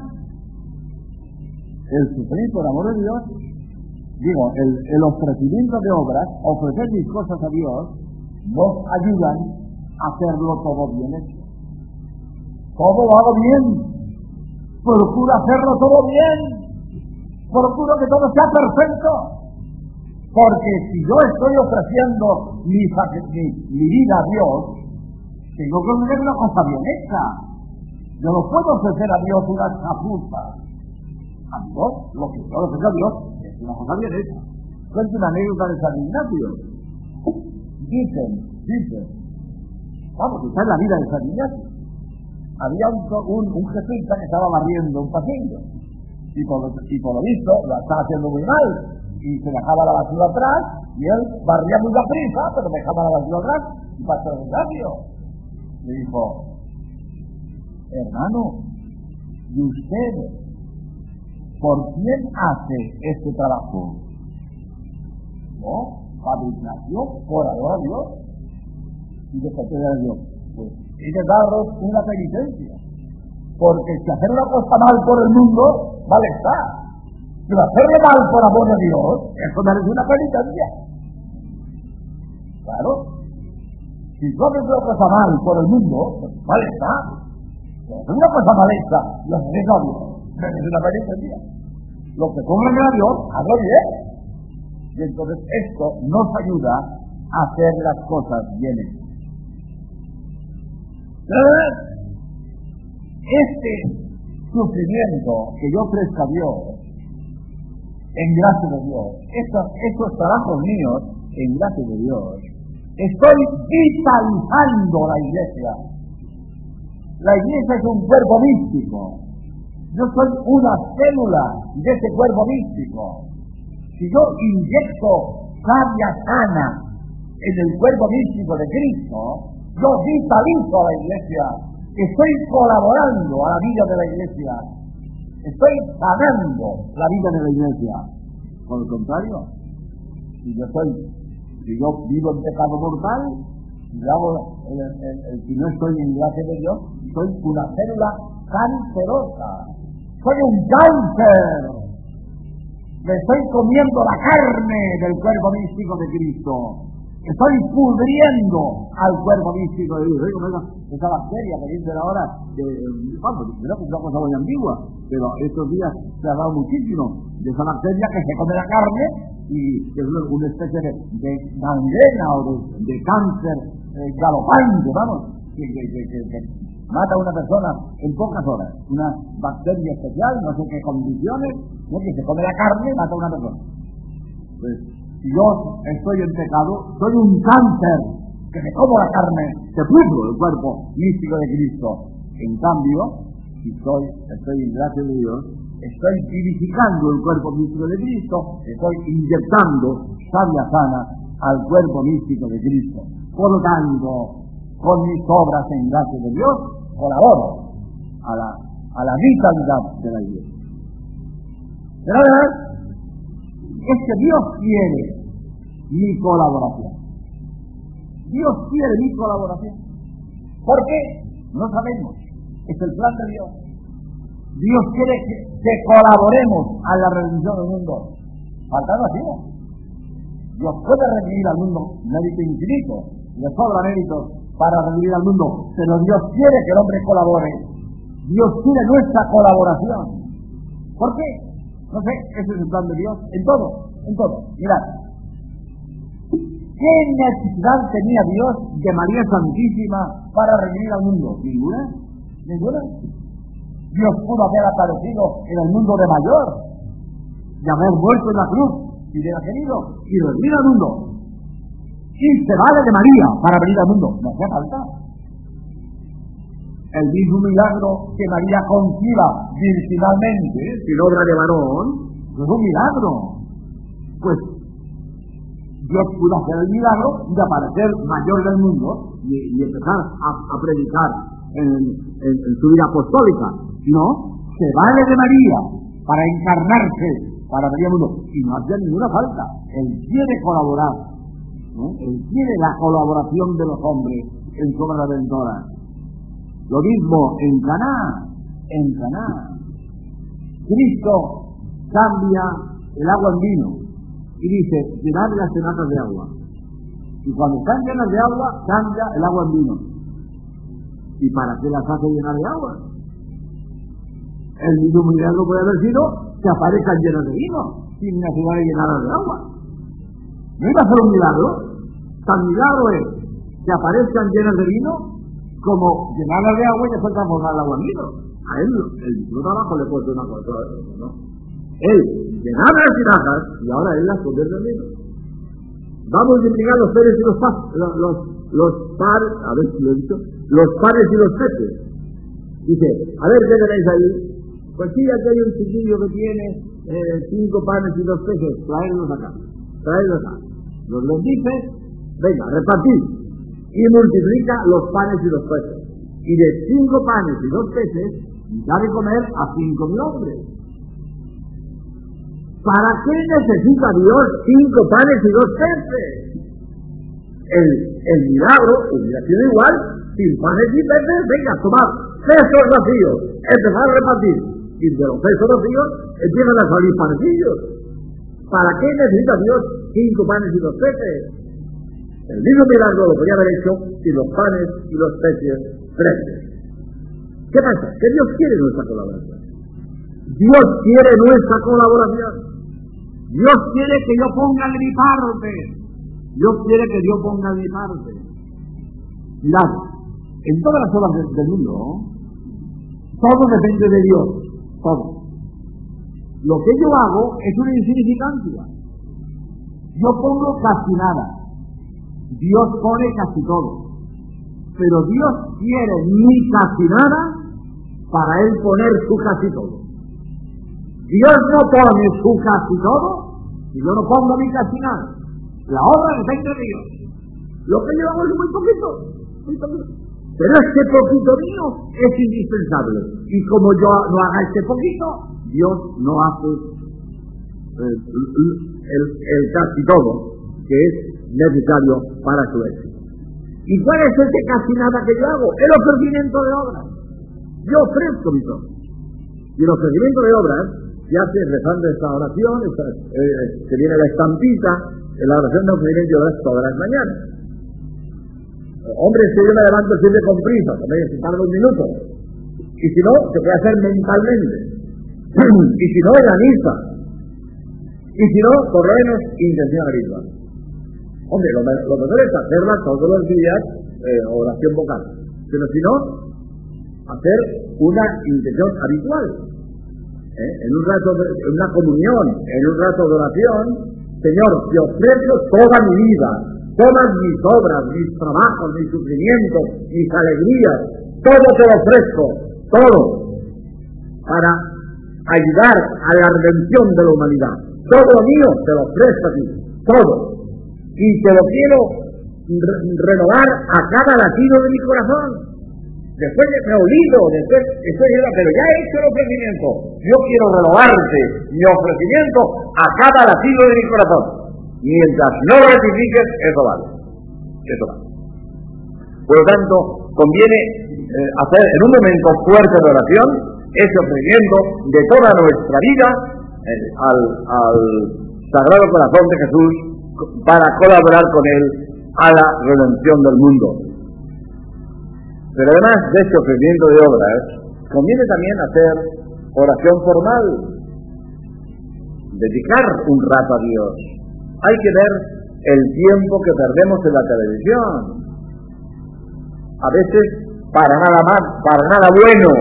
D: El sufrir por amor de Dios, digo, el, el ofrecimiento de obras, ofrecer mis cosas a Dios, nos ayudan a hacerlo todo bien hecho. Todo lo hago bien. Procuro hacerlo todo bien. Procuro que todo sea perfecto. Porque si yo estoy ofreciendo mi, mi, mi vida a Dios, tengo que tener una cosa bien hecha. Yo no puedo ofrecer a Dios una chapuza. A Dios, lo que yo ofrezco a Dios es una cosa bien hecha. Cuento una anécdota de San Ignacio. Dicen, dicen, vamos, está en la vida de San Ignacio. Había un, un, un jesuita que estaba barriendo un pasillo. Y por, y por lo visto lo estaba haciendo muy mal. Y se dejaba la basura atrás. Y él barría muy a prisa, pero dejaba la basura atrás. Y pasó San Ignacio. Le dijo, hermano, ¿y usted por quién hace este trabajo? No, fabricación por amor a Dios. Y de parte de Dios, pues hay que daros una penitencia, porque si hacer una cosa mal por el mundo, mal está, pero hacerlo mal por amor de Dios, eso merece una penitencia. Claro, si tú haces una cosa mal por el mundo, pues mal está. Es una cosa mal hecha, lo haces a Dios, merece una penitencia. Lo que cobran a Dios, hazlo bien. Y entonces esto nos ayuda a hacer las cosas bien hechas. Este sufrimiento que yo ofrezco a Dios, en gracia de Dios, estos, estos trabajos míos, en gracia de Dios, estoy vitalizando la iglesia. La iglesia es un cuerpo místico. Yo soy una célula de ese cuerpo místico. Si yo inyecto savia sana en el cuerpo místico de Cristo, yo vitalizo a la iglesia. Estoy colaborando a la vida de la iglesia. Estoy sanando la vida de la iglesia. Por el contrario, si yo soy, si yo vivo en pecado mortal, si, hago el, el, el, el, si no estoy en gracia de Dios, soy una célula cancerosa. Soy un cáncer. Me estoy comiendo la carne del cuerpo místico de Cristo.
B: Estoy pudriendo al cuerpo místico de Dios. Como esa, esa bacteria que dicen ahora, que, vamos, creo que es una cosa muy antigua, pero estos días se ha hablado muchísimo de esa bacteria que se come la carne y que es una especie de, de gangrena o de, de cáncer eh, galopante, vamos, que, que, que, que, que mata a una persona en pocas horas. Una bacteria especial, no sé qué condiciones, ¿no? Que se come la carne y mata a una persona. Pues, si yo estoy en pecado, soy un cáncer, que me como la carne, que pudro el cuerpo místico de Cristo. En cambio, si soy, estoy en gracia de Dios, estoy vivificando el cuerpo místico de Cristo, estoy inyectando savia sana al cuerpo místico de Cristo. Por lo tanto, con mis obras en gracia de Dios, colaboro a la, a la vitalidad de la Iglesia. Pero la verdad es que Dios quiere mi colaboración. Dios quiere mi colaboración. ¿Por qué? No sabemos. Es el plan de Dios. Dios quiere que, que colaboremos a la redención del mundo. Faltando así, ¿no? Dios puede redimir al mundo, mérito infinito, le sobra mérito para redimir al mundo, pero Dios quiere que el hombre colabore. Dios quiere nuestra colaboración. ¿Por qué? No sé, ese es el plan de Dios en todo, en todo. Mirad, ¿qué necesidad tenía Dios de María Santísima para redimir al mundo? Ninguna, ninguna. Dios pudo haber aparecido en el mundo de mayor, y haber muerto en la cruz, si hubiera querido, y redimir al mundo. Y se vale de María para venir al mundo, no hacía falta. El mismo milagro que María conciba virginalmente, sin obra de varón, es un milagro. Pues Dios pudo hacer el milagro de aparecer mayor del mundo y, y empezar a, a predicar en, en, en su vida apostólica. No, se vale de María para encarnarse, para venir al mundo, y no hacía ninguna falta. Él quiere colaborar, ¿no? Él quiere la colaboración de los hombres en su obra redentora. Lo mismo en Caná, en Caná. Cristo cambia el agua en vino y dice, llenad las tenazas de agua. Y cuando están llenas de agua, cambia el agua en vino. ¿Y para qué las hace llenar de agua? El mismo milagro puede haber sido que aparezcan llenas de vino, sin necesidad de llenarlas de agua. ¿No iba a ser un milagro? Tan milagro es que aparezcan llenas de vino como llenarlas de agua y después transformar el agua en vino. A él, el mismo trabajo le puede una cosa, ¿no? Él llenaba las tinajas y ahora él las convierte en vino. Vamos a multiplicar los peces y los pares, los, los, los pares, a ver si lo he dicho, los pares y los peces. Dice, a ver, ¿qué tenéis ahí? Pues sí, aquí hay un chiquillo que tiene eh, cinco panes y dos peces, traedlos acá, traedlos acá. Los les dice, venga, repartid. Y multiplica los panes y los peces. Y de cinco panes y dos peces, da de comer a cinco mil hombres. ¿Para qué necesita Dios cinco panes y dos peces? El, el milagro hubiera sido igual, sin panes y peces, venga, tomad pesos vacíos, empezar a repartir. Y de los pesos vacíos empiezan a salir panecillos. ¿Para qué necesita Dios cinco panes y dos peces? El mismo milagro lo podría haber hecho sin los panes y los peces frescos. ¿Qué pasa? Que Dios quiere nuestra colaboración. Dios quiere nuestra colaboración. Dios quiere que yo ponga de mi parte. Dios quiere que yo ponga de mi parte. Mirad, en todas las obras del mundo, todo depende de Dios. Todo. Lo que yo hago es una insignificancia. Yo pongo casi nada. Dios pone casi todo. Pero Dios quiere ni casi nada para Él poner su casi todo. Dios no pone su casi todo y yo no pongo ni casi nada. La obra depende de Dios. Lo que yo hago es muy poquito, muy poquito. Pero este poquito mío es indispensable. Y como yo no haga este poquito, Dios no hace el, el, el casi todo que es necesario para su éxito. ¿Y cuál es ese casi nada que yo hago? El ofrecimiento de obras. Yo ofrezco mis obras. Y el ofrecimiento de obras se hace rezando esta oración, esta, eh, que viene la estampita,
A: en la oración de ofrecimiento de obras todas las mañanas. Hombre, si yo me levanto siempre con prisa, también si tarda un minuto. Y si no, se puede hacer mentalmente. Y si no, en la misa. Y si no, por lo menos intención habitual. Hombre, lo, lo mejor es hacerla todos los días, eh, oración vocal. Pero si no, hacer una intención habitual. ¿Eh? En un rato, de, en una comunión, en un rato de oración, Señor, te ofrezco toda mi vida, todas mis obras, mis trabajos, mis sufrimientos, mis alegrías, todo te lo ofrezco, todo, para ayudar a la redención de la humanidad. Todo lo mío te lo ofrezco a ti, todo. Y te lo quiero re renovar a cada latido de mi corazón. Después me olvido, después estoy yo, pero ya he hecho el ofrecimiento. Yo quiero renovarte mi ofrecimiento a cada latido de mi corazón. Mientras no lo ratifiques, eso vale. Eso vale. Por lo tanto, conviene eh, hacer en un momento fuerte de oración ese ofrecimiento de toda nuestra vida eh, al, al Sagrado Corazón de Jesús para colaborar con Él a la redención del mundo. Pero además de este ofrecimiento de obras, conviene también hacer oración formal, dedicar un rato a Dios. Hay que ver el tiempo que perdemos en la televisión. A veces para nada más, para nada bueno,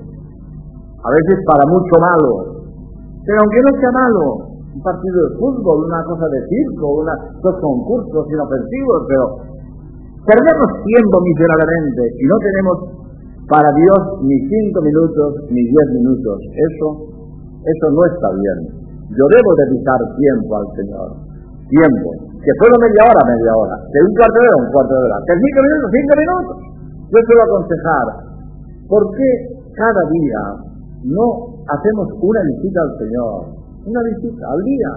A: a veces para mucho malo. Pero aunque no sea malo, un partido de fútbol, una cosa de circo, una, dos concursos inofensivos, pero perdemos tiempo miserablemente y no tenemos para Dios ni cinco minutos ni diez minutos. Eso, eso no está bien. Yo debo dedicar tiempo al Señor. Tiempo. Que puedo media hora, media hora. Que un cuarto de hora, un cuarto de hora. Que cinco minutos, cinco minutos. Yo suelo aconsejar, ¿por qué cada día no hacemos una visita al Señor? Una visita al día.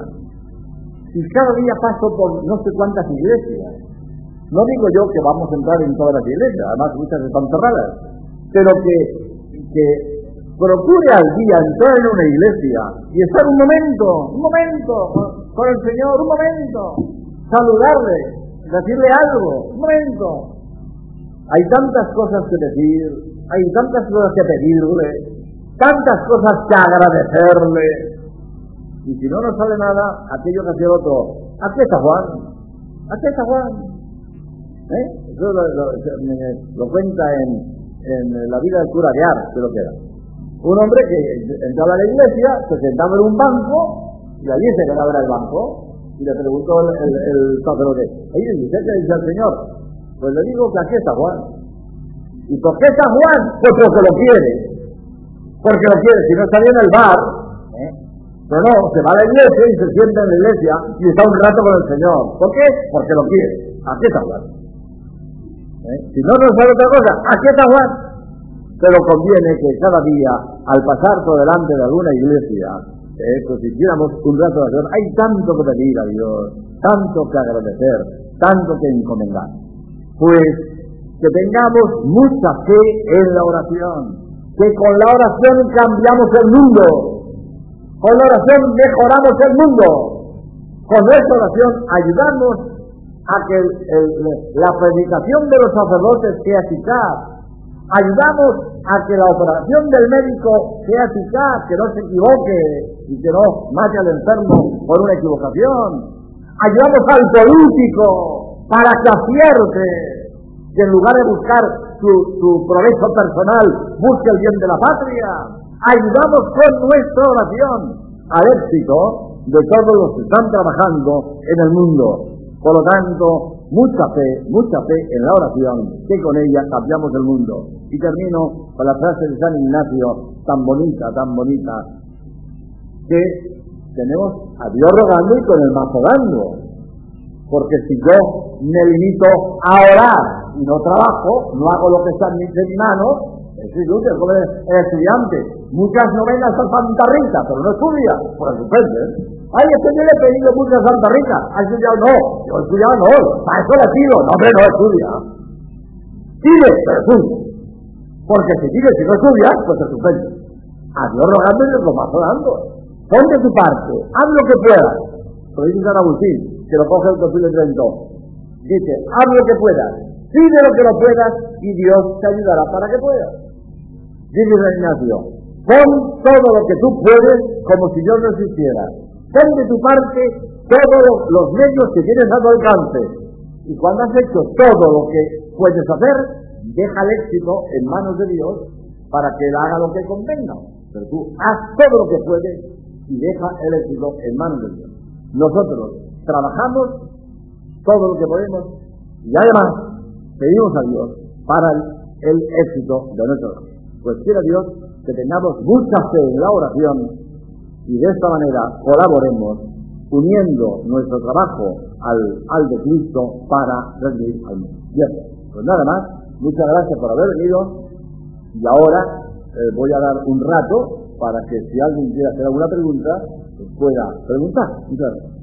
A: Y cada día paso por no sé cuántas iglesias. No digo yo que vamos a entrar en todas las iglesias, además muchas están cerradas, pero que, que procure al día entrar en una iglesia y estar un momento, un momento con el Señor, un momento, saludarle, decirle algo, un momento. Hay tantas cosas que decir, hay tantas cosas que pedirle, tantas cosas que agradecerle, y si no nos sale nada, aquello que hace otro, aquí está Juan, aquí está Juan. ¿Eh? Eso lo, lo, lo cuenta en, en la vida del cura de Ars, creo que era. Un hombre que entraba a la iglesia, se sentaba en un banco, y allí se quedaba en el banco, y le preguntó el, el, el sacerdote, oye, ¿y usted qué dice al Señor? Pues le digo que aquí está Juan. ¿Y por qué está Juan? Pues porque lo quiere. Porque lo quiere, si no está bien el bar, ¿eh? Pero no, se va a la iglesia y se sienta en la iglesia y está un rato con el Señor. ¿Por qué? Porque lo quiere. Aquí está Juan. ¿Eh? Si no nos sale otra cosa, aquí está Juan. Pero conviene que cada día, al pasar por delante de alguna iglesia, eh, pues hiciéramos un rato de oración. Hay tanto que pedir a Dios, tanto que agradecer, tanto que encomendar. Pues que tengamos mucha fe en la oración, que con la oración cambiamos el mundo, con la oración mejoramos el mundo, con nuestra oración ayudamos a que el, el, la predicación de los sacerdotes sea eficaz, ayudamos a que la operación del médico sea eficaz, que no se equivoque y que no mate al enfermo por una equivocación, ayudamos al político para que acierte, que en lugar de buscar su, su progreso personal, busque el bien de la patria. Ayudamos con nuestra oración al éxito de todos los que están trabajando en el mundo. Por lo tanto, mucha fe, mucha fe en la oración, que con ella cambiamos el mundo. Y termino con la frase de San Ignacio, tan bonita, tan bonita, que tenemos a Dios rogando y con el mazo dando. Porque si yo me limito a orar y no trabajo, no hago lo que está en mi, en mi mano, es inútil, como el, el estudiante. Muchas novenas a Santa Rita, pero no estudia, por el supuesto. Ay, es que yo le he pedido mucho a Santa Rita, ha estudiado no, yo he estudiado no, para eso le pido, no, hombre, no estudia. Pide, pero estudia. Porque si pides y no estudias, pues es estupendo. A Dios rogando y lo vas dando. Ponte tu parte, haz lo que puedas. Lo dice San Agustín.
B: que lo coge el Concilio de Trento. Dice, haz lo que puedas, pide lo que lo puedas y Dios te ayudará para que puedas. Dice San Ignacio, pon todo lo que tú puedes como si Dios no existiera. Pon de tu parte todos los medios que tienes a tu alcance. Y cuando has hecho todo lo que puedes hacer, deja el éxito en manos de Dios para que Él haga lo que convenga. Pero tú haz todo lo que puedes y deja el éxito en manos de Dios. Nosotros trabajamos todo lo que podemos y además pedimos a Dios para el, el éxito de nuestro trabajo. Pues quiera Dios que tengamos mucha fe en la oración y de esta manera colaboremos uniendo nuestro trabajo al, al de Cristo para redimir al mundo. Bien, pues nada más, muchas gracias por haber venido y ahora eh, voy a dar un rato para que si alguien quiere hacer alguna pregunta, pues pueda preguntar. Muchas gracias.